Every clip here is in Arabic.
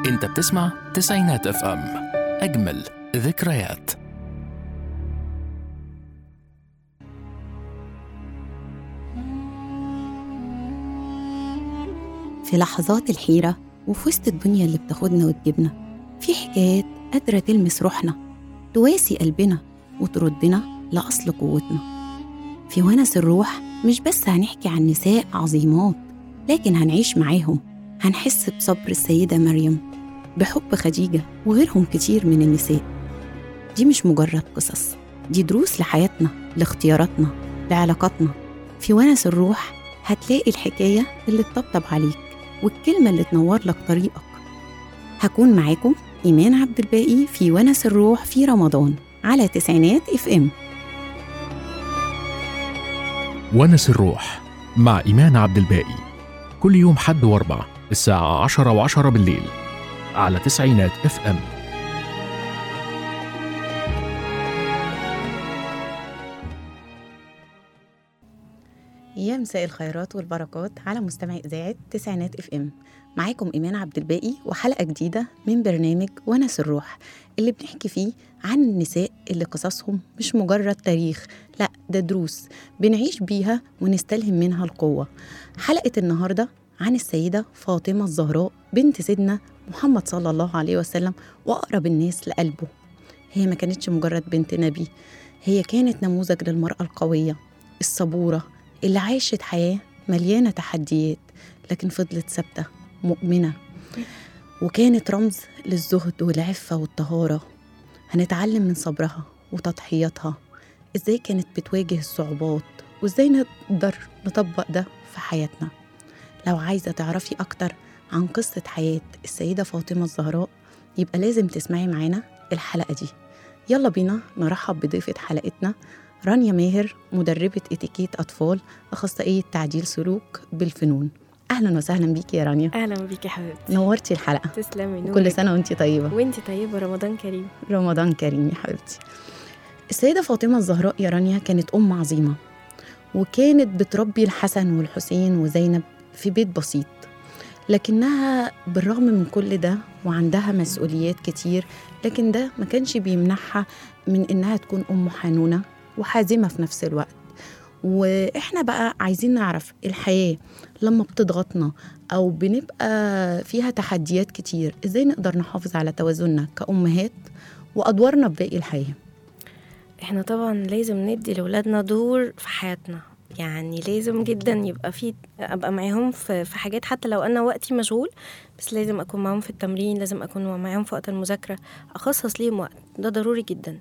انت بتسمع تسعينات اف ام، اجمل ذكريات. في لحظات الحيرة وفي وسط الدنيا اللي بتاخدنا وتجيبنا، في حكايات قادرة تلمس روحنا، تواسي قلبنا وتردنا لأصل قوتنا. في ونس الروح مش بس هنحكي عن نساء عظيمات، لكن هنعيش معاهم، هنحس بصبر السيدة مريم، بحب خديجة وغيرهم كتير من النساء. دي مش مجرد قصص، دي دروس لحياتنا، لاختياراتنا، لعلاقاتنا. في ونس الروح هتلاقي الحكاية اللي تطبطب عليك والكلمة اللي تنور لك طريقك. هكون معاكم إيمان عبد الباقي في ونس الروح في رمضان على تسعينات اف ام. ونس الروح مع إيمان عبد الباقي، كل يوم حد واربع الساعة 10:10 بالليل على تسعينات اف ام. يا مساء الخيرات والبركات على مستمعي إذاعة تسعينات اف ام. معاكم إيمان عبد الباقي وحلقة جديدة من برنامج ونس الروح، اللي بنحكي فيه عن النساء اللي قصصهم مش مجرد تاريخ، لا ده دروس بنعيش بيها ونستلهم منها القوة. حلقة النهاردة عن السيدة فاطمة الزهراء بنت سيدنا محمد صلى الله عليه وسلم وأقرب الناس لقلبه. هي ما كانتش مجرد بنت نبي، هي كانت نموذج للمرأة القوية الصبورة اللي عاشت حياة مليانة تحديات، لكن فضلت ثابتة مؤمنة، وكانت رمز للزهد والعفة والطهارة. هنتعلم من صبرها وتضحياتها إزاي كانت بتواجه الصعوبات، وإزاي نقدر نطبق ده في حياتنا. لو عايزة تعرفي أكتر عن قصة حياة السيدة فاطمة الزهراء، يبقى لازم تسمعي معانا الحلقة دي. يلا بينا نرحب بضيفة حلقتنا رانيا ماهر، مدربة اتيكيت أطفال، أخصائية تعديل سلوك بالفنون. أهلا وسهلا بيكي يا رانيا. أهلا بيكي حبيبتي، نورتي الحلقة. تسلمي نورك. كل سنة وانتي طيبة. وانتي طيبة، رمضان كريم. رمضان كريم يا حبيبتي. السيدة فاطمة الزهراء يا رانيا كانت أم عظيمة، وكانت بتربي الحسن والحسين وزينب في بيت بسيط، لكنها بالرغم من كل ده وعندها مسؤوليات كتير، لكن ده ما كانش بيمنعها من إنها تكون أم حنونة وحازمة في نفس الوقت. وإحنا بقى عايزين نعرف الحياة لما بتضغطنا أو بنبقى فيها تحديات كتير، إزاي نقدر نحافظ على توازننا كأمهات وأدوارنا بباقي الحياة. احنا طبعا لازم ندي لأولادنا دور في حياتنا، يعني لازم جدا يبقى أبقى معاهم في حاجات، حتى لو أنا وقتي مشغول، بس لازم أكون معاهم في التمرين، لازم أكون معاهم في وقت المذاكرة، أخصص ليهم وقت، ده ضروري جدا.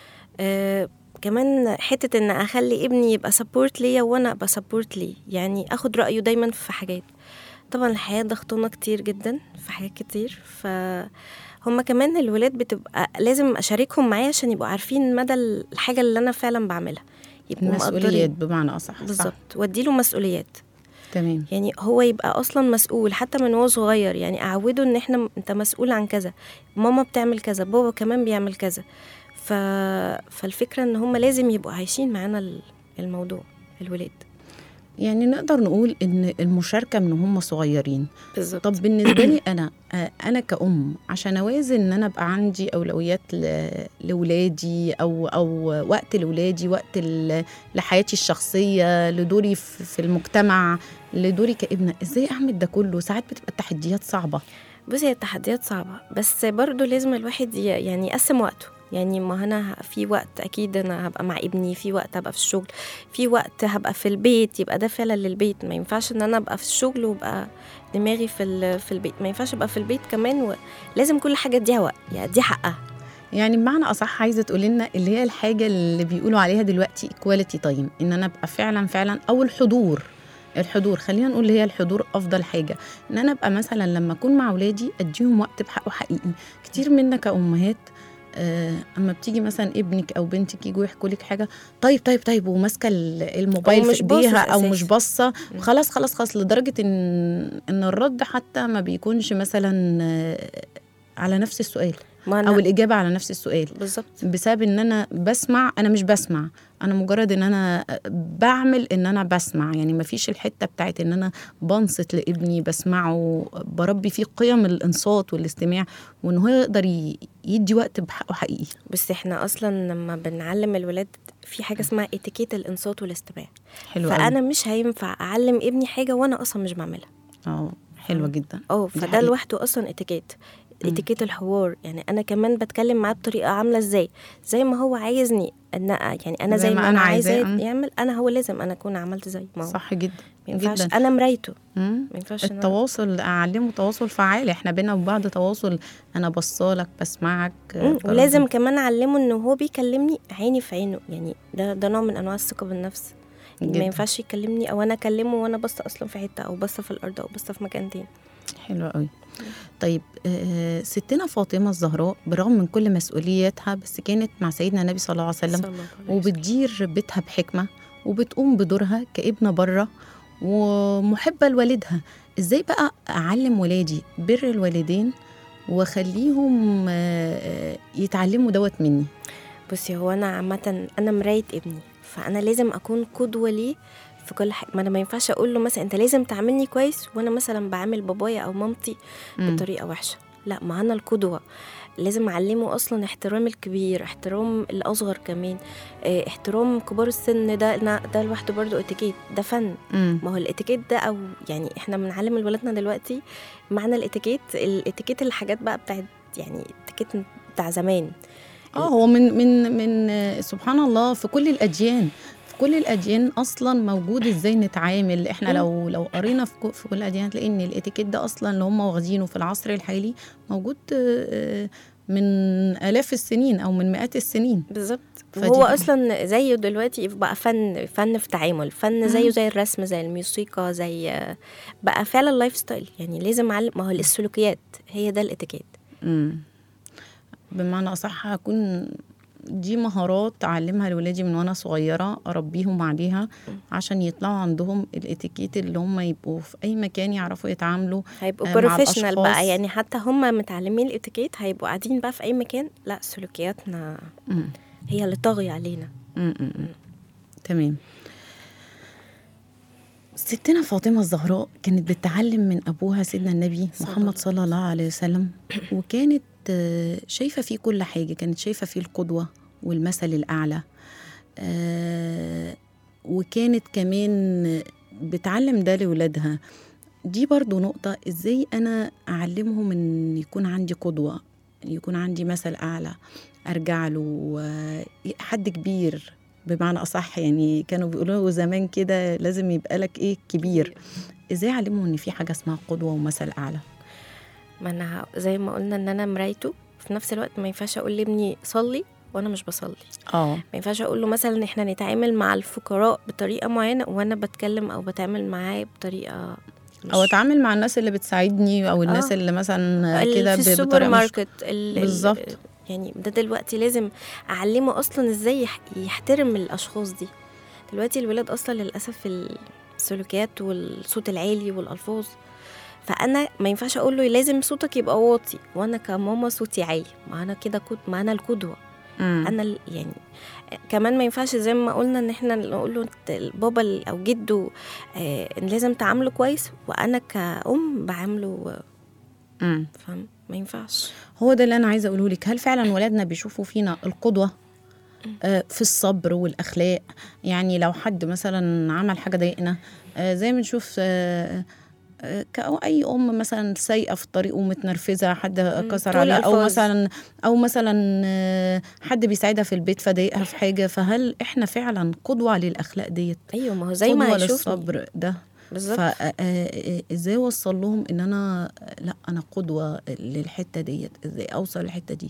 كمان حتة ان اخلي ابني يبقى سبورت ليا وانا ابقى سبورت ليه، يعني اخد رأيه دايما في حاجات. طبعا الحياة ضغطنا كتير جدا في حاجات كتير، فهم كمان الولاد بتبقى لازم اشاركهم معايا عشان يبقوا عارفين مدى الحاجة اللي انا فعلا بعملها، يبقوا مسؤوليات بمعنى أصح. بالظبط، واديله مسؤوليات. تمام. يعني هو يبقى اصلا مسؤول حتى من هو صغير، يعني اعوده ان انت مسؤول عن كذا، ماما بتعمل كذا، بابا كمان بيعمل كذا. فالفكرة ان هم لازم يبقوا عايشين معانا الموضوع الولاد. يعني نقدر نقول ان المشاركة من هم صغيرين. بالظبط. طب بالنسبة لي انا كأم، عشان اوازن ان انا ابقى عندي اولويات لولادي او وقت لولادي، وقت لحياتي الشخصية، لدوري في المجتمع، لدوري كابنة، ازاي اعمل ده كله؟ ساعات بتبقى التحديات صعبة. بصي، هي التحديات صعبة، بس برضو لازم الواحد يعني يقسم وقته. يعني ما أنا في وقت أكيد أنا هبقى مع ابني، في وقت هبقى في الشغل، في وقت هبقى في البيت، يبقى ده فعلا للبيت. ما ينفعش إن أنا أبقى في الشغل وبقى دماغي في البيت، ما ينفعش أبقى في البيت كمان، ولازم كل حاجة اديها وقت، يعني دي حقها. يعني بمعنى أصح عايزة تقولي لنا اللي هي الحاجة اللي بيقولوا عليها دلوقتي equality time، إن أنا أبقى فعلا أو الحضور، خلينا نقول هي الحضور أفضل حاجة. إن أنا أبقى مثلا لما أكون مع أولادي أديهم وقت بحقه حقيقي. كتير منا كأمهات أما بتيجي مثلا ابنك أو بنتك يجوا يحكوا لك حاجة، طيب وماسكة الموبايل في إيديها أو مش باصة، خلاص لدرجة إن الرد حتى ما بيكونش مثلا على نفس السؤال أو الإجابة على نفس السؤال. بالظبط. بسبب إن أنا بسمع، أنا مش بسمع، انا مجرد ان انا بعمل ان انا بسمع، يعني ما فيش الحته بتاعت ان انا بنصت لابني بسمعه، بربي فيه قيم الانصات والاستماع، وان هو يقدر يدي وقت بحقه حقيقي. بس احنا اصلا لما بنعلم الولاد في حاجه اسمها اتيكيت الانصات والاستماع. حلو فانا مش هينفع اعلم ابني حاجه وانا اصلا مش بعملها. حلوه جدا. فده لوحده اصلا اتيكيت الحوار. يعني انا كمان بتكلم معاه بطريقه عامله ازاي، زي ما هو عايزني ان يعني انا زي ما انا عايزاه يعمل، انا هو لازم انا اكون عملت زي ما هو. صح جدا. ما ينفعش انا مرايته. ما ينفعش التواصل اعلمه تواصل فعال، احنا بينا وبعض تواصل، انا بصالك بسمعك. ولازم كمان اعلمه انه هو بيكلمني عيني في عينه، يعني ده نوع من انواع الثقه بالنفس. ما ينفعش يكلمني او انا اكلمه وانا بص اصلا في حته، او بص في الارض، او بص في مكان تاني. حلو قوي. طيب ستنا فاطمة الزهراء برغم من كل مسؤولياتها بس كانت مع سيدنا النبي صلى الله عليه وسلم، وبتدير بيتها بحكمة وبتقوم بدورها كابنة بره ومحبة لوالدها. ازاي بقى اعلم ولادي بر الوالدين وخليهم يتعلموا دوت مني؟ بصي، هو انا عامة انا مراية ابني، فانا لازم اكون قدوة ليه في كل حاجه. ما انا ما ينفعش اقول له مثلا انت لازم تعاملني كويس وانا مثلا بعامل بابايا او مامتي بطريقه وحشه. لا، ما انا القدوه، لازم اعلمه اصلا احترام الكبير، احترام الاصغر كمان، احترام كبار السن. ده لوحده برضو اتيكيت، ده فن. ما هو الاتيكيت ده، او يعني احنا بنعلم لولادنا دلوقتي معنى الاتيكيت الحاجات بقى بتاعت، يعني الاتيكيت بتاع زمان. هو من سبحان الله في كل الاديان، كل الاديان اصلا موجود ازاي نتعامل. احنا لو قرينا في كل الاديان هتلاقي ان الاتيكيت ده اصلا اللي هم واخدينه في العصر الحالي موجود من آلاف السنين او من مئات السنين بالظبط. وهو اصلا زيه دلوقتي بقى فن في تعامل، فن زيه زي الرسم، زي الموسيقى، زي بقى فعلا اللايف ستايل. يعني لازم اعلم، ما هو السلوكيات هي ده الاتيكيت. بمعنى اصح هكون دي مهارات أعلمها لولادي من وأنا صغيرة، أربيهم عليها عشان يطلعوا عندهم الاتيكيت اللي هم يبقوا في أي مكان يعرفوا يتعاملوا، هيبقوا بروفيشنال بقى. يعني حتى هم متعلمين الاتيكيت هيبقوا قاعدين بقى في أي مكان، لا سلوكياتنا هي اللي طاغية علينا. تمام. ستنا فاطمة الزهراء كانت بتتعلم من أبوها سيدنا النبي محمد صلى الله عليه وسلم، وكانت شايفة فيه كل حاجة، كانت شايفة فيه القدوة والمثل الأعلى. وكانت كمان بتعلم ده لولادها. دي برضو نقطة، إزاي أنا أعلمهم أن يكون عندي قدوة، يكون عندي مثل أعلى أرجع له، حد كبير بمعنى أصح. يعني كانوا بيقولوا زمان كده لازم يبقى لك إيه كبير. إزاي أعلمهم أن في حاجة اسمها قدوة ومثل أعلى؟ ما أنا زي ما قلنا أن أنا مرايته في نفس الوقت. ما ينفعش أقول لابني صلي وانا مش بصلي. ما ينفعش اقول له مثلا احنا نتعامل مع الفقراء بطريقه معينه وانا بتكلم او بتعامل معاه بطريقه او اتعامل مع الناس اللي بتساعدني او الناس اللي مثلا كده في السوبر ماركت بالظبط. يعني ده دلوقتي لازم اعلمه اصلا ازاي يحترم الاشخاص دي. دلوقتي الولاد اصلا للاسف السلوكيات والصوت العالي والالفاظ، فانا ما ينفعش اقول له لازم صوتك يبقى واطي وانا كماما صوتي عالي. ما انا كده ما انا القدوه. انا يعني كمان ما ينفعش زي ما قلنا ان احنا نقول له بابا او جده ان لازم تعامله كويس وانا كأم بعامله فاهم. ما ينفعش. هو ده اللي انا عايزه اقوله لك. هل فعلا ولادنا بيشوفوا فينا القدوه في الصبر والاخلاق؟ يعني لو حد مثلا عمل حاجه ضايقنا زي ما نشوف كأي أم مثلا سايقة في الطريق ومتنرفزة، حد كسر عليها أو مثلا حد بيساعدها في البيت فضايقها في حاجة، فهل إحنا فعلا قدوة للأخلاق ديت؟ أيوة، ما هو زي ما قدوة للصبر ده بالظبط. فإزاي أوصل لهم إن أنا لا أنا قدوة للحتة ديت؟ إزاي أوصل للحتة دي؟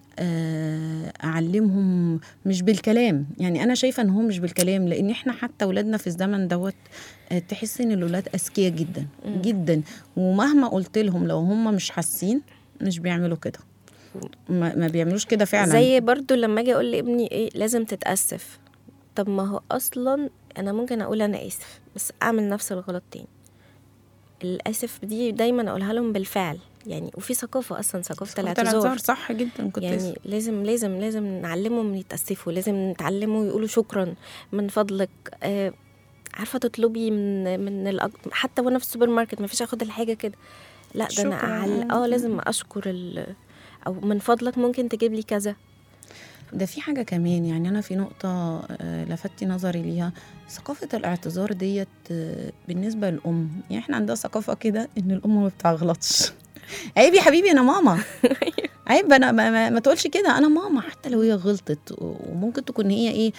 أعلمهم مش بالكلام. يعني أنا شايفة إن هو مش بالكلام، لأن إحنا حتى ولادنا في الزمن دوت تحس إن الولاد أذكياء جدا جدا، ومهما قلت لهم لو هم مش حاسين مش بيعملوا كده، ما بيعملوش كده فعلا. زي برضو لما أجي أقول لابني إيه لازم تتأسف. طب ما هو أصلا أنا ممكن أقول أنا آسف بس أعمل نفس الغلط تاني. الأسف دي دايما أقولها لهم بالفعل، يعني وفي ثقافه اصلا، ثقافه ثقافة الاعتذار. صح جدا. كنت يعني لازم لازم لازم نعلمهم يتأسفوا، لازم نتعلموا يقولوا شكرا من فضلك. عارفه تطلبي من حتى وانا في السوبر ماركت ما فيش اخد الحاجه كده، لا ده انا لازم اشكر او من فضلك ممكن تجيب لي كذا. ده في حاجة كمان، يعني أنا في نقطة لفتي نظري ليها، ثقافة الاعتذار ديت بالنسبة للأم. يعني إحنا عندها ثقافة كده إن الأم ما بتغلطش. عيب يا حبيبي أنا ماما، عيب أنا ما تقولش كده، أنا ماما حتى لو هي غلطت. وممكن تكون هي إيه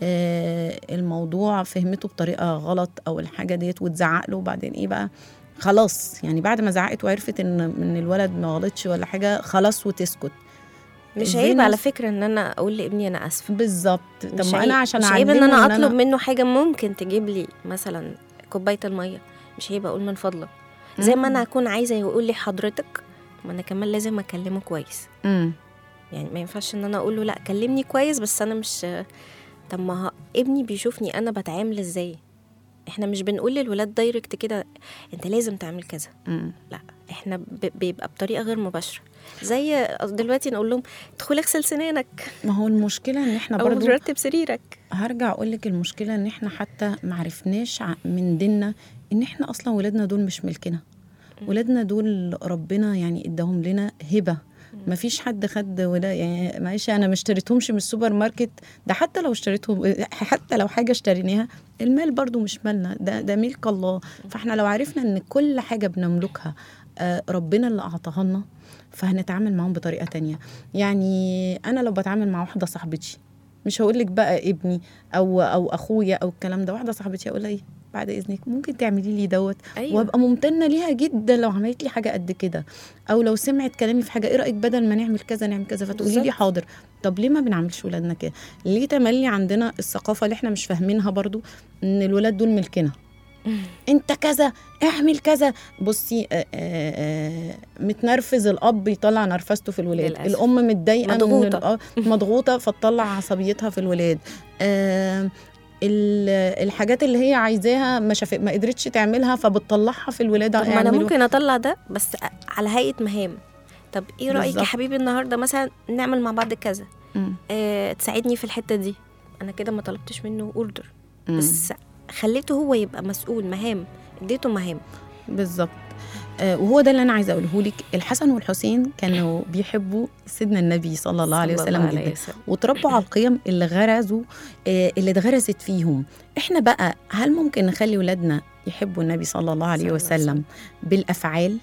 الموضوع فهمته بطريقة غلط أو الحاجة ديت وتزعق له، وبعدين إيه بقى خلاص، يعني بعد ما زعقت وعرفت إن الولد ما غلطش ولا حاجة خلاص وتسكت. مش عيب على فكرة ان انا اقول لابني انا اسفة. بالظبط. طب ما انا عشان مش عيب ان انا اطلب منه حاجة ممكن تجيب لي مثلا كوباية المية، مش عيب اقول من فضلك. زي ما انا اكون عايزة يقول لي حضرتك، ما انا كمان لازم اكلمه كويس. يعني ما ينفعش ان انا اقول له لا كلمني كويس بس انا مش. طب ما ابني بيشوفني انا بتعامل ازاي. احنا مش بنقول للولاد دايركت كده انت لازم تعمل كذا. لا احنا بيبقى بطريقة غير مباشرة. زي دلوقتي نقول لهم ادخل اغسل سنانك. ما هو المشكله ان احنا برضو رتب سريرك. هرجع اقول لك المشكله ان احنا حتى معرفناش من ديننا ان احنا اصلا ولادنا دول مش ملكنا. ولادنا دول ربنا يعني اداهم لنا هبه. ما فيش حد خد ولا يعني معلش انا ما اشتريتهمش من السوبر ماركت. ده حتى لو اشتريتهم، حتى لو حاجه اشتريناها، المال برضو مش مالنا، ده ملك الله. فاحنا لو عرفنا ان كل حاجه بنملكها ربنا اللي اعطاها لنا، فهنتعامل معهم بطريقه تانية. يعني انا لو بتعامل مع واحده صاحبتي، مش هقول لك بقى ابني او اخويا او الكلام ده، واحده صاحبتي اقول لها ايه بعد اذنك ممكن تعملي لي دوت. أيوة. وابقى ممتنه ليها جدا لو عملت لي حاجه قد كده، او لو سمعت كلامي في حاجه، ايه رايك بدل ما نعمل كذا نعمل كذا، فتقولي لي حاضر. طب ليه ما بنعملش ولادنا كده؟ ليه تملي عندنا الثقافه اللي احنا مش فاهمينها برضو ان الولاد دول ملكنا؟ انت كذا اعمل كذا. بصي متنرفز الاب يطلع نرفزته في الولاد للأسف. الام متضايقه مضغوطه فتطلع عصبيتها في الولاد. الحاجات اللي هي عايزاها ما قدرتش تعملها فبتطلعها في الولاد. طب ما انا ممكن اطلع ده بس على هيئه مهام. طب ايه رايك يا حبيبي النهارده مثلا نعمل مع بعض كذا، تساعدني في الحته دي. انا كده ما طلبتش منه اوردر، بس خليته هو يبقى مسؤول مهام، اديته مهام. بالظبط. وهو ده اللي انا عايزه اقوله لك. الحسن والحسين كانوا بيحبوا سيدنا النبي صلى الله عليه وسلم جدا، وتربوا على القيم اللي اتغرست فيهم. احنا بقى هل ممكن نخلي ولادنا يحبوا النبي صلى الله عليه وسلم بالافعال؟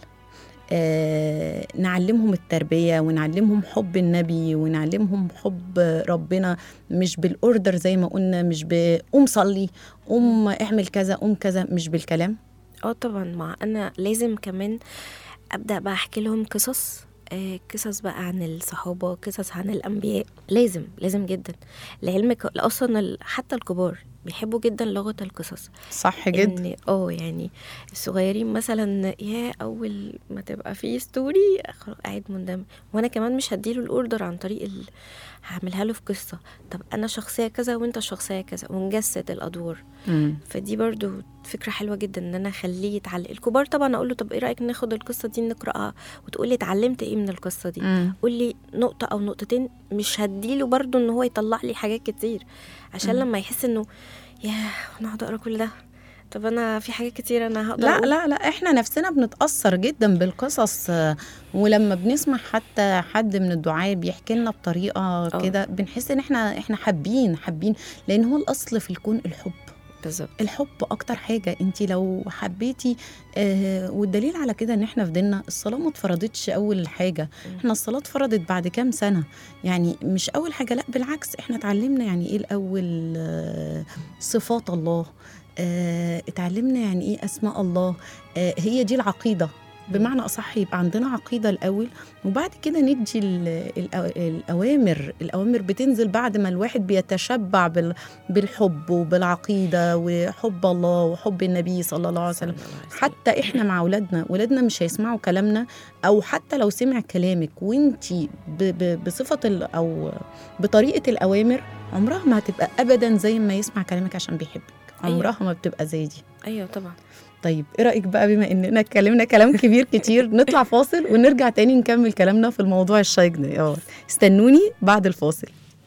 نعلمهم التربية ونعلمهم حب النبي ونعلمهم حب ربنا، مش بالأوردر زي ما قلنا، مش بقوم صلي قوم اعمل كذا قوم كذا، مش بالكلام. طبعا. ما أنا لازم كمان أبدأ بقى أحكي لهم قصص بقى عن الصحابة، قصص عن الأنبياء. لازم جدا. لعلمك أصلا حتى الكبار بيحبوا جدا لغة القصص. صح جدا. يعني الصغيرين مثلا أول ما تبقى فيه ستوري قاعد مندمج، وأنا كمان مش هديله الأوردر عن طريق هعملها له في قصة. طب أنا شخصية كذا وأنت شخصية كذا ونجسد الأدوار. فدي برضو فكرة حلوة جدا ان انا اخليه يتعلم. الكبار طبعا اقول له طب ايه رأيك ناخد القصة دي نقرأها وتقولي اتعلمت ايه من القصة دي. قولي نقطة او نقطتين، مش هديله برضو ان هو يطلع لي حاجات كتير، عشان لما يحس انه انا هقعد اقرا كل ده. طب انا في حاجات كتير انا هقدر لا احنا نفسنا بنتأثر جدا بالقصص، ولما بنسمع حتى حد من الدعاء بيحكي لنا بطريقة كده بنحس ان احنا حابين، لان هو الاصل في الكون الحب. بالظبط. الحب اكتر حاجه. انت لو حبيتي والدليل على كده ان احنا في ديننا الصلاه ما اتفرضتش اول حاجه، احنا الصلاه اتفرضت بعد كام سنه، يعني مش اول حاجه، لا بالعكس احنا اتعلمنا يعني ايه الاول صفات الله، اتعلمنا يعني ايه اسماء الله. هي دي العقيده بمعنى أصح. يبقى عندنا عقيدة الأول وبعد كده ندي الأوامر بتنزل بعد ما الواحد بيتشبع بالحب وبالعقيدة وحب الله وحب النبي صلى الله عليه وسلم. حتى إحنا مع ولادنا مش هيسمعوا كلامنا، أو حتى لو سمع كلامك وانتي بصفة أو بطريقة الأوامر، عمرها ما هتبقى أبدا زي ما يسمع كلامك عشان بيحبك. عمرها ما بتبقى زي دي. أيوة طبعا. طيب ايه رأيك بقى بما اننا اتكلمنا كلام كبير كتير نطلع فاصل ونرجع تاني نكمل كلامنا في الموضوع الشيق ده. استنوني بعد الفاصل.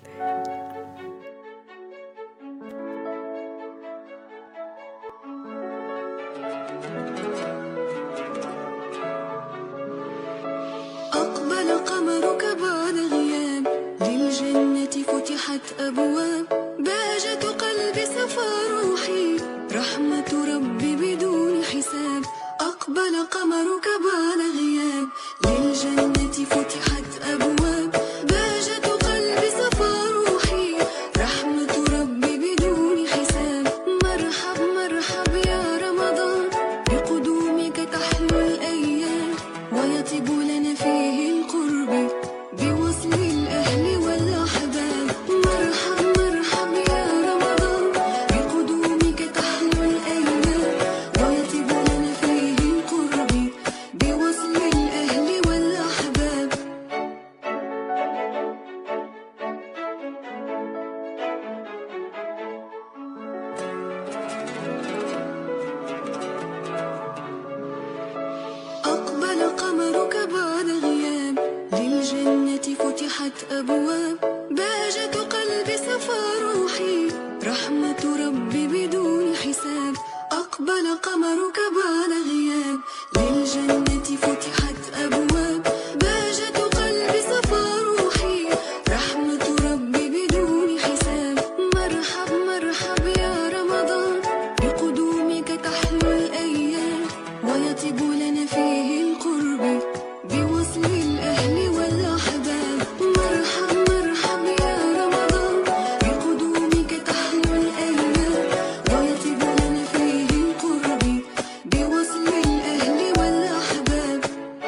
أقبل قمرك بعد غياب للجنة فتحت أبواب بهجة قلبي صفى روحي رحمة ربي بدون حساب أقبل قمرك بعد غياب للجنة فتحت أبواب بهجة قلبي صفى روحي رحمة ربي بدون حساب مرحب مرحب يا رمضان بقدومك تحلو الأيام ويطيب لنا فيه القرب بوصل الأهل والأحباب مرحب مرحب يا رمضان بقدومك تحلو الأيام ويطيب لنا فيه القرب بوصل الأهل والأحباب أقبل قمرك بعد غياب للجنة فتحت أبواب بهجة قلبي صفى روحي رحمة ربي بدون حساب أقبل قمرك بعد غياب للجنة فتحت أبواب بهجة قلبي صفى روحي رحمة ربي بدون حساب مرحب مرحب يا رمضان بقدومك تحلو الأيام ويطيب لنا فيه القرب بوصل الأهل والأحباب مرحب مرحب يا رمضان بقدومك تحلو الأيام ويطيب لنا فيه القرب بوصل الأهل والأحباب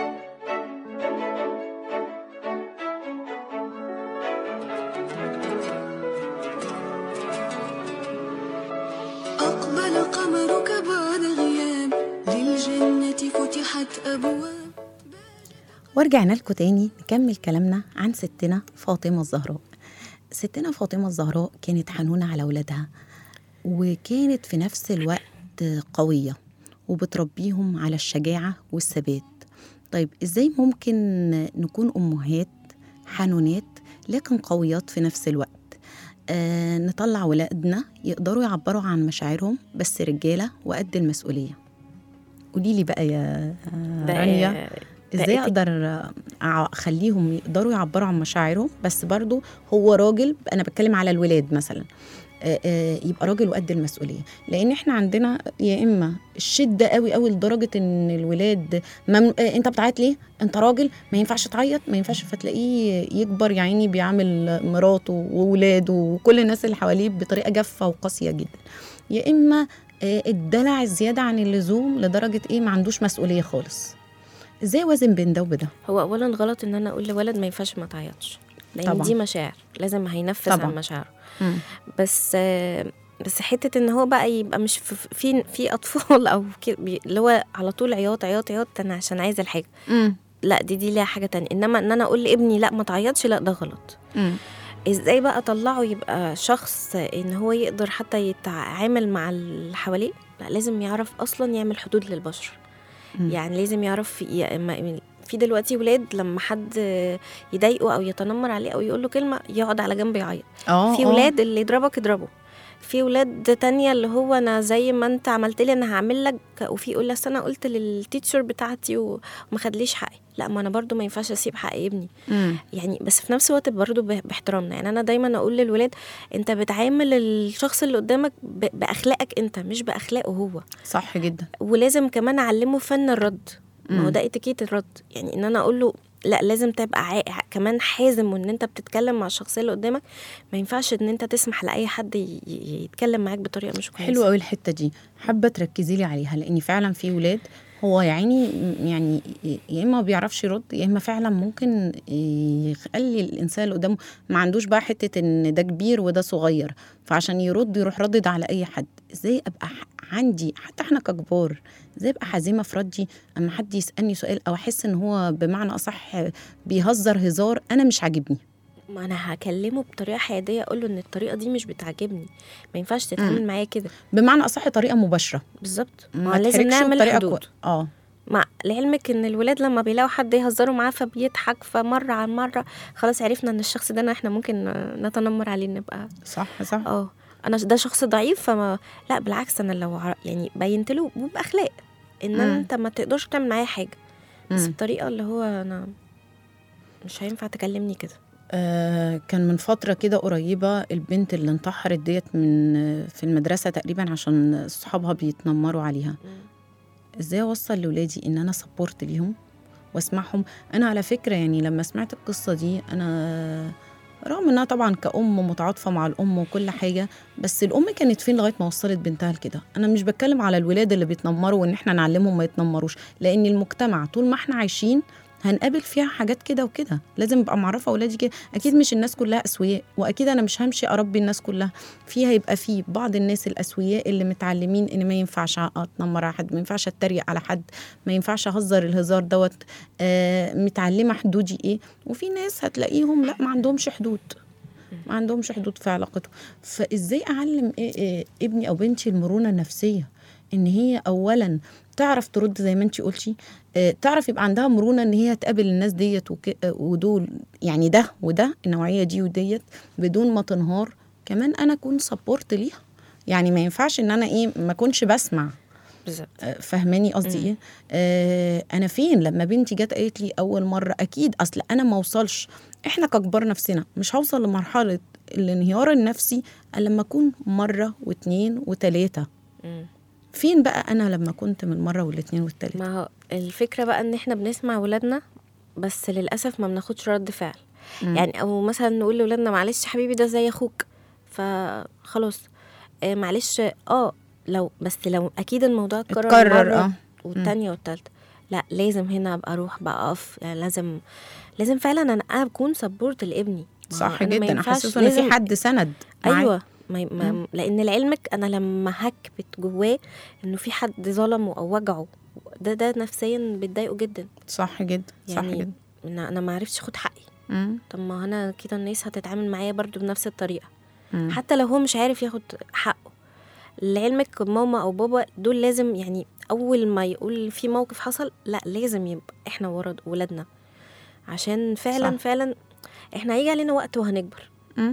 أقبل قمرك بعد غياب للجنة فتحت أبواب. ورجعنا لكم تاني نكمل كلامنا عن ستنا فاطمة الزهراء. ستنا فاطمة الزهراء كانت حنونة على أولادها، وكانت في نفس الوقت قوية وبتربيهم على الشجاعة والثبات. طيب إزاي ممكن نكون أمهات حنونات لكن قويات في نفس الوقت؟ نطلع ولادنا يقدروا يعبروا عن مشاعرهم بس رجالة وقد المسؤولية. قوليلي بقى يا رانيا، ازاي اقدر اخليهم يقدروا يعبروا عن مشاعرهم بس برضو هو راجل؟ انا بتكلم على الولاد مثلا، يبقى راجل وقد المسؤوليه. لان احنا عندنا يا اما الشده قوي قوي لدرجه ان الولاد انت بتعيط ليه؟ انت راجل ما ينفعش تعيط، ما ينفعش، فتلاقيه يكبر يا عيني بيعامل مراته وولاده وكل الناس اللي حواليه بطريقه جافه وقاسيه جدا. يا اما الدلع الزياده عن اللزوم لدرجه ما عندوش مسؤوليه خالص. ازاي وازن بين ده وبده؟ هو اولا غلط ان انا اقول لولد ما ينفعش ما تعيطش، لان طبعا دي مشاعر لازم هينفذ طبعا عن مشاعره. بس حته ان هو بقى يبقى مش في اطفال او اللي هو على طول عياط عياط عياط انا عشان عايزه الحاجه. لا دي ليها حاجه تانية. انما ان انا اقول لابني لا ما تعيطش، لا ده غلط. ازاي بقى اطلعه يبقى شخص ان هو يقدر حتى يتعامل مع اللي حواليه؟ لا لازم يعرف اصلا يعمل حدود للبشر. يعني لازم يعرف في دلوقتي ولاد لما حد يضايقه او يتنمر عليه او يقول له كلمه يقعد على جنب يعيط. في ولاد اللي يضربك يضربه، في ولاد تانية اللي هو انا زي ما انت عملت لي انا هعمل لك، وفي يقول لك انا قلت للتيتشر بتاعتي وما خدليش حقي. لا ما انا برضو ما ينفعش اسيب حق ابني. يعني بس في نفس الوقت برضو باحترامنا. يعني انا دايما اقول للولاد انت بتعامل الشخص اللي قدامك باخلاقك انت مش باخلاقه هو. صح جدا. ولازم كمان اعلمه فن الرد. ما هو ده اتيكيت الرد. يعني ان انا اقول له لا لازم تبقى كمان حازم، وان انت بتتكلم مع الشخصيه اللي قدامك ما ينفعش ان انت تسمح لاي حد يتكلم معاك بطريقه مش كويسه. حلوه قوي الحته دي، حابه تركزي لي عليها، لان فعلا في ولاد هو يعني يا اما ما بيعرفش يرد، يا اما فعلا ممكن يخلي الانسان اللي قدامه ما عندوش بقى حته ان ده كبير وده صغير، فعشان يرد يروح ردد على اي حد. ازاي ابقى عندي حتى احنا ككبار ازاي ابقى حازمه في ردي اما حد يسالني سؤال او احس ان هو بمعنى اصح بيهزر هزار انا مش عاجبني؟ ما انا هكلمه بطريقه حياديه، اقول له ان الطريقه دي مش بتعجبني، ما ينفعش تتعامل معايا كده. بمعنى اصح طريقه مباشره بالظبط، ما لازم تحركش نعمل بطريقة حدود. مع لعلمك ان الولاد لما بيلاقوا حد يهزروا معاه فبيضحك، فمره عن مره خلاص عرفنا ان الشخص ده احنا ممكن نتنمر عليه، نبقى صح انا ده شخص ضعيف، فما لا بالعكس، انا لو يعني بينت له باخلاق ان انت ما تقدرش تعمل معايا حاجه، بس بطريقه اللي هو انا مش هينفع تكلمني كده. كان من فترة كده قريبة البنت اللي انتحرت ديت في المدرسة تقريبا عشان صحابها بيتنمروا عليها. ازاي اوصل لولادي ان انا سبورت ليهم واسمعهم؟ انا على فكرة يعني لما سمعت القصة دي، انا رغم انها طبعا كأم متعاطفة مع الام وكل حاجة، بس الام كانت فين لغاية ما وصلت بنتها لكده؟ انا مش بتكلم على الولاد اللي بيتنمروا وان احنا نعلمهم ما يتنمروش، لان المجتمع طول ما احنا عايشين هنقابل فيها حاجات كده وكده، لازم ابقى معرفه اولادي كده. اكيد مش الناس كلها اسوياء، واكيد انا مش همشي اربي الناس كلها، فيها يبقى في بعض الناس الاسوياء اللي متعلمين ان ما ينفعش اتنمر على حد، ما ينفعش اتريق على حد، ما ينفعش اهزر الهزار دوت، متعلمه حدودي ايه. وفي ناس هتلاقيهم لا ما عندهمش حدود، ما عندهمش حدود في علاقته. فازاي اعلم ابني او بنتي المرونه النفسيه، ان هي اولا تعرف ترد زي ما انتي قلتي، تعرف يبقى عندها مرونة ان هي تقابل الناس ديت ودول، يعني ده وده النوعية دي وديت بدون ما تنهار. كمان انا اكون سبورت ليها، يعني ما ينفعش ان انا ما اكونش بسمع. بالظبط. فهماني قصدي ايه؟ انا فين لما بنتي جت قالت لي اول مرة؟ اكيد اصل انا ما اوصلش، احنا ككبار نفسنا مش هوصل لمرحلة الانهيار النفسي الا لما اكون مرة واثنين وثلاثة. فين بقى انا لما كنت من المره والاثنين والثالثه؟ ما هو الفكره بقى ان احنا بنسمع ولادنا، بس للاسف ما بناخدش رد فعل. يعني او مثلا نقول لاولادنا معلش حبيبي ده زي اخوك، فخلاص معلش لو اكيد الموضوع اتكرر والتانية والتالتة، لا لازم هنا ابقى اروح بقى اقف، يعني لازم فعلا انا اكون سبورت لابني. صح جدا، احسسه ان في حد سند معاك. ايوه لان لعلمك انا لما هكبت جواه انه في حد ظلمه او وجعه، ده نفسيا بتضايقه جدا. صح جدا، يعني صح جدا. انا ما عرفتش اخد حقي. طب ما انا كده الناس هتتعامل معايا برضو بنفس الطريقه، حتى لو هو مش عارف ياخد حقه. لعلمك ماما او بابا دول لازم، يعني اول ما يقول في موقف حصل لا لازم يبقى احنا ورا ولادنا، عشان فعلا صح. فعلا احنا هيجي علينا وقت وهنكبر،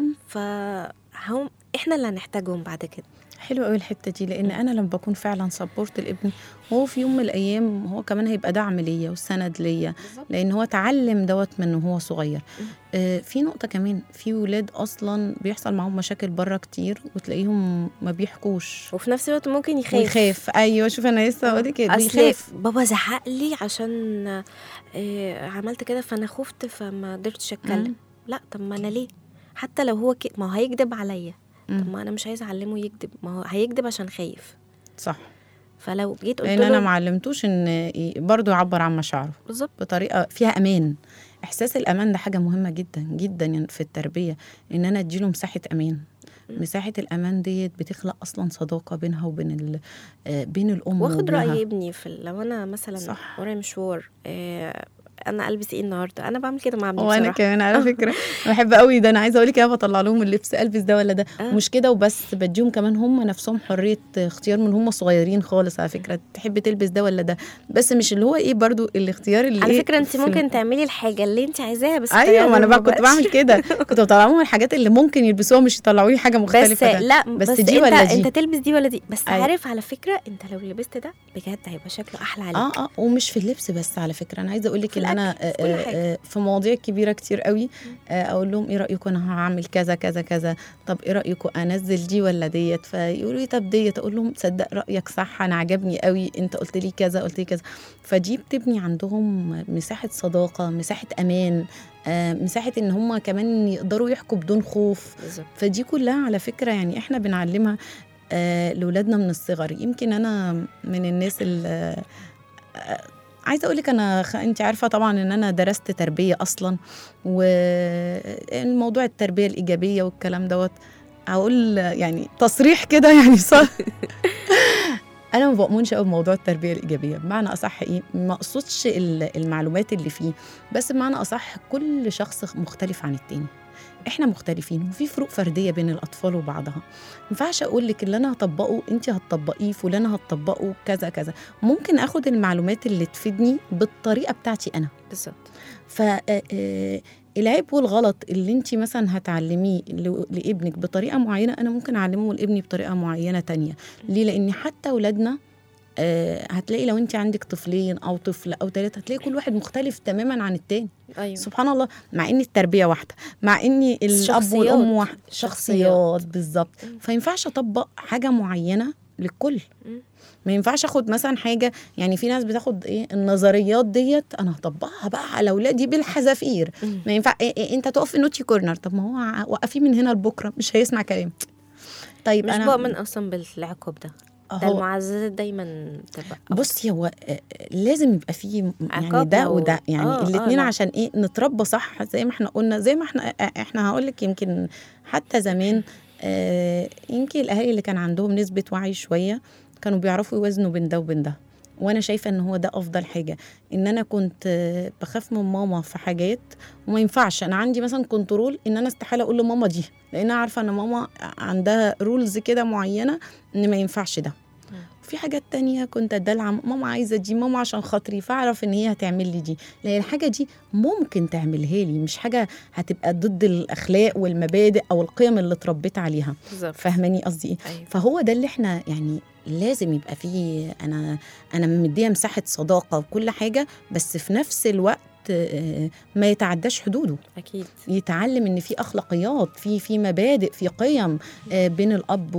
فهم احنا اللي هنحتاجهم بعد كده. حلو قوي الحته دي، لان انا لما بكون فعلا سبورت لابني، هو في يوم من الايام هو كمان هيبقى دعم ليا وسند ليا، لان هو اتعلم دوت من هو صغير. في نقطه كمان، في ولاد اصلا بيحصل معاهم مشاكل بره كتير وتلاقيهم ما بيحكوش، وفي نفس الوقت ممكن يخاف. ايوه شوف انا لسه بقول كده، بيخاف بابا زعق لي عشان عملت كده فانا خفت فما قدرتش اتكلم. لا طب ما انا ليه؟ حتى لو هو ما هو هيكذب عليا، طب ما انا مش عايزه اعلمه يكذب، ما هو هيكذب عشان خايف. صح. فلو جيت قلت له، لان انا ما علمتوش ان برضه يعبر عن مشاعره بالظبط بطريقه فيها امان. احساس الامان ده حاجه مهمه جدا جدا في التربيه، ان انا اديله مساحه امان. مساحه الامان ديت بتخلق اصلا صداقه بينها وبين بين الام واخد راي ابني لو انا مثلا ورايا مشوار، انا البس ايه النهارده، انا بعمل كده مع ابني بصراحه. وانا كمان على فكره بحب قوي ده، انا عايزه اقول لك انا بطلع لهم اللبس، البس ده ولا ده، مش كده وبس، بديهم كمان هم نفسهم حريه اختيار من هم صغيرين خالص. على فكره تحب تلبس ده ولا ده، بس مش اللي هو برضو الاختيار اللي على فكره انت ممكن تعملي الحاجه اللي انت عايزاها، بس ايوه ما انا بقى كنت بعمل كده، كنت بطلع لهم الحاجات اللي ممكن يلبسوها، مش يطلعوا لي حاجه مختلفه. بس لا بس دي ولا دي، انت تلبس دي ولا دي، بس عارف على فكره انت لو لبست ده بجد هيبقى شكله احلى عليك. ومش في اللبس بس، على فكره انا عايزه اقول لك ان انا في مواضيع كبيره كتير قوي اقول لهم ايه رايكم انا هعمل كذا كذا كذا، طب ايه رايكم انزل دي ولا ديت، فيقولوا لي طب ديت، اقول لهم تصدق رايك صح، انا عجبني قوي، انت قلت لي كذا قلت لي كذا. فدي بتبني عندهم مساحه صداقه، مساحه امان، مساحه ان هم كمان يقدروا يحكوا بدون خوف. فدي كلها على فكره يعني احنا بنعلمها لاولادنا من الصغر. يمكن انا من الناس اللي عايزه اقول لك انت عارفه طبعا ان انا درست تربيه اصلا، والموضوع التربيه الايجابيه والكلام دوت، اقول يعني تصريح كده يعني صح انا ما بؤمنش قوي بموضوع التربيه الايجابيه. بمعنى اصح ما اقصدش المعلومات اللي فيه، بس بمعنى اصح كل شخص مختلف عن التاني. احنا مختلفين وفي فروق فرديه بين الاطفال وبعضها. ما ينفعش اقول لك اللي انا هطبقه انت هتطبقيه، فلان هتطبقه كذا كذا. ممكن اخد المعلومات اللي تفيدني بالطريقه بتاعتي انا بالظبط. العيب والغلط اللي انت مثلا هتعلميه لابنك بطريقه معينه، انا ممكن اعلمه لابني بطريقه معينه تانية. ليه؟ لان حتى اولادنا هتلاقي لو انت عندك طفلين او طفل او 3 هتلاقي كل واحد مختلف تماما عن التاني. أيوة. سبحان الله، مع ان التربيه واحده، مع ان الاب والام واحد، شخصيات بالظبط. فينفعش اطبق حاجه معينه للكل. ما ينفعش اخد مثلا حاجه، يعني في ناس بتاخد النظريات ديت انا هطبقها بقى على اولادي بالحذافير. ما ينفع انت تقف في نوتي كورنر، طب ما هو وقفيه من هنا لبكره مش هيسمع كلام. طيب مش انا بؤمن اصلا بالعقاب ده المعززات دايما تبقى. بصي هو لازم يبقى فيه يعني ده وده، يعني الاثنين عشان نتربى صح زي ما احنا قلنا، زي ما احنا هقول لك يمكن حتى زمان يمكن الاهالي اللي كان عندهم نسبه وعي شويه كانوا بيعرفوا يوازنوا بين ده وبين ده. وانا شايفه ان هو ده افضل حاجه. ان انا كنت بخاف من ماما في حاجات وما ينفعش، انا عندي مثلا كنترول ان انا استحاله اقول لماما دي، لان انا عارفه ان ماما عندها رولز كده معينه ان ما ينفعش ده. في حاجات تانية كنت ادلع ماما عايزه دي، ماما عشان خاطري، فاعرف ان هي هتعمل لي دي، لان الحاجه دي ممكن تعملها لي، مش حاجه هتبقى ضد الاخلاق والمبادئ او القيم اللي اتربيت عليها. فاهماني قصدي ايه؟ أيوة. فهو ده اللي احنا يعني لازم يبقى فيه، انا مديه مساحه صداقه وكل حاجه، بس في نفس الوقت ما يتعداش حدوده. اكيد يتعلم ان في اخلاقيات، في مبادئ، في قيم بين الاب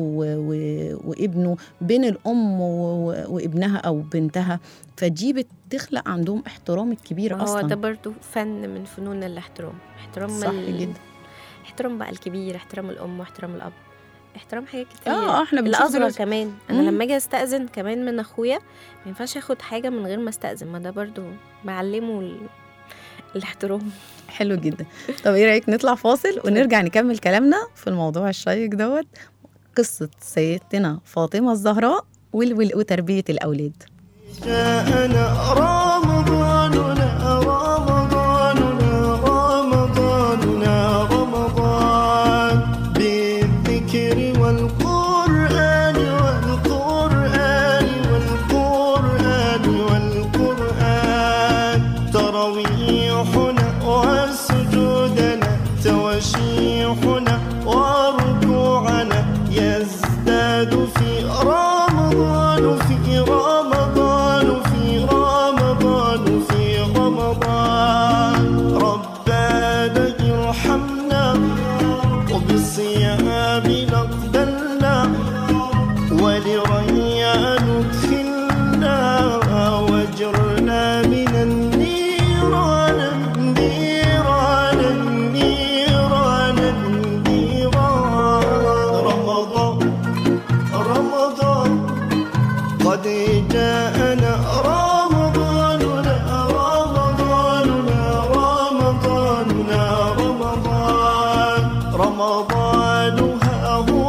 وابنه، بين الام وابنها او بنتها. فدي بتخلق عندهم احترام الكبير اصلا. هو ده برضو فن من فنون الاحترام. احترام صح جدا. احترام بقى الكبير، احترام الام واحترام الاب، احترام حاجات كتير. احنا الاصغر كمان. انا لما اجي استاذن كمان من اخويا ما ينفعش اخد حاجه من غير ما استاذن، ما ده برضو بعلمه الاحترام. حلو جدا. طب ايه رايك نطلع فاصل ونرجع نكمل كلامنا في الموضوع الشيق دوت، قصه سيدتنا فاطمه الزهراء وتربيه الاولاد. جاءنا رمضاننا رمضاننا رمضاننا رمضان بالذكر والقرآن والقرآن والقرآن والقرآن تراويحنا وسجودنا توشيحنا وركوعنا يزداد في رمضان في رمضان في رمضان في رمضان. ربنا ارحمنا وبالصيام نقبلنا ولريان ادخلنا واجرنا من النيران النيران النيران النيران. رمضان رمضان قد جاءنا رمضاننا رمضاننا رمضاننا رمضان رمضانها هو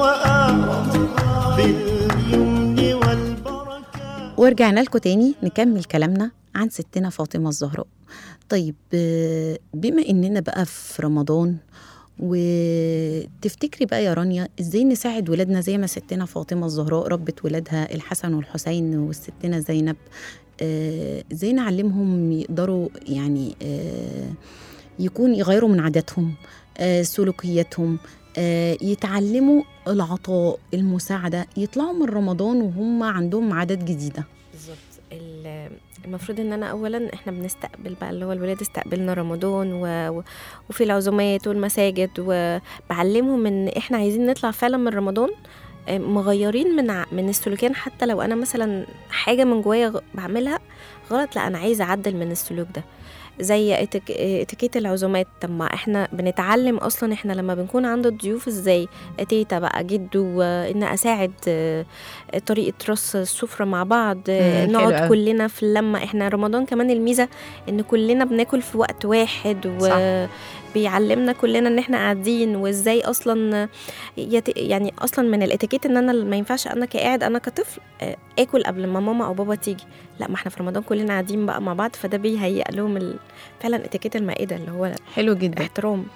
باليمن والبركة. ورجعنا لكم تاني نكمل كلامنا عن ستنا فاطمة الزهراء. طيب بما اننا بقى في رمضان، وتفتكري بقى يا رانيا ازاي نساعد ولادنا زي ما ستنا فاطمة الزهراء ربت ولادها الحسن والحسين والستنا زينب، ازاي نعلمهم يقدروا يعني يغيروا من عاداتهم، سلوكياتهم، يتعلموا العطاء، المساعدة، يطلعوا من رمضان وهم عندهم عادات جديدة. بالظبط. المفروض ان انا اولا احنا بنستقبل بقى اللي هو الولاد استقبلنا رمضان وفي العزومات والمساجد، وبعلمهم ان احنا عايزين نطلع فعلا من رمضان مغيرين من السلوكيات. حتى لو انا مثلا حاجه من جوايا بعملها غلط، لا انا عايزه اعدل من السلوك ده. زي اتيكيت العزومات. طب ما احنا بنتعلم اصلا احنا لما بنكون عند الضيوف ازاي تيتا بقى جدو ان اساعد طريقه رص السفره مع بعض، نقعد كلنا في اللمه. احنا رمضان كمان الميزه ان كلنا بناكل في وقت واحد، بيعلمنا كلنا ان احنا قاعدين وازاي اصلا يعني اصلا من الاتيكيت ان انا ما ينفعش انا كقاعد انا كطفل اكل قبل ما ماما او بابا تيجي، لا ما احنا في رمضان كلنا قاعدين بقى مع بعض، فده بيهيئ لهم فعلا اتيكيت المائده اللي هو حلو جدا احترام.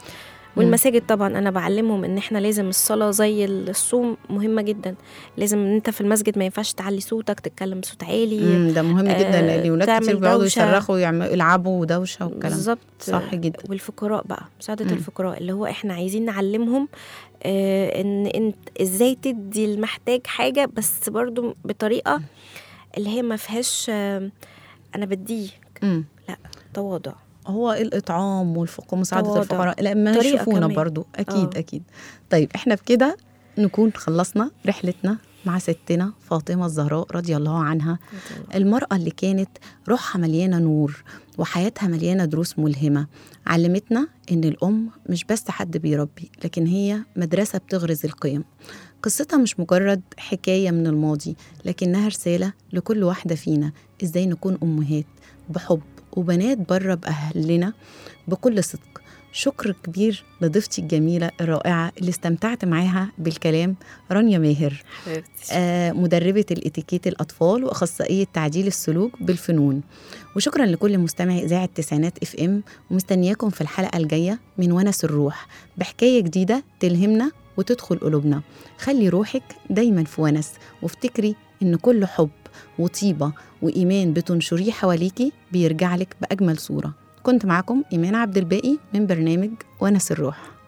والمساجد طبعا انا بعلمهم ان احنا لازم الصلاه زي الصوم مهمه جدا. لازم ان انت في المسجد ما ينفعش تعلي صوتك، تتكلم بصوت عالي. ده مهم جدا، لان الولاد تعمل كتير بيقعدوا دوشة. يصرخوا يلعبوا ودوشه والكلام. بالظبط. صح جدا. والفقراء بقى مساعده الفقراء، اللي هو احنا عايزين نعلمهم ان انت ازاي تدي المحتاج حاجه، بس برضو بطريقه اللي هي ما فيهاش انا بديك، لا، تواضع. هو الإطعام ومساعدة تواضع. الفقراء لما طريقة يشوفونا كمان. برضو أكيد أكيد. طيب إحنا بكده نكون خلصنا رحلتنا مع ستنا فاطمة الزهراء رضي الله عنها، المرأة اللي كانت روحها مليانة نور وحياتها مليانة دروس ملهمة. علمتنا إن الأم مش بس حد بيربي، لكن هي مدرسة بتغرز القيم. قصتها مش مجرد حكاية من الماضي، لكنها رسالة لكل واحدة فينا إزاي نكون أمهات بحب وبنات بره بأهلنا بكل صدق. شكر كبير لضيفتي الجميلة الرائعة اللي استمتعت معاها بالكلام، رانيا ماهر، مدربة الاتيكيت الأطفال وأخصائية تعديل السلوك بالفنون. وشكرا لكل مستمعي إذاعة تسعينات FM، ومستنياكم في الحلقة الجاية من ونس الروح بحكاية جديدة تلهمنا وتدخل قلوبنا. خلي روحك دايما في ونس، وافتكري إن كل حب وطيبة وإيمان بتنشريه حواليكي بيرجع لك بأجمل صورة. كنت معكم إيمان عبد الباقي من برنامج ونس الروح.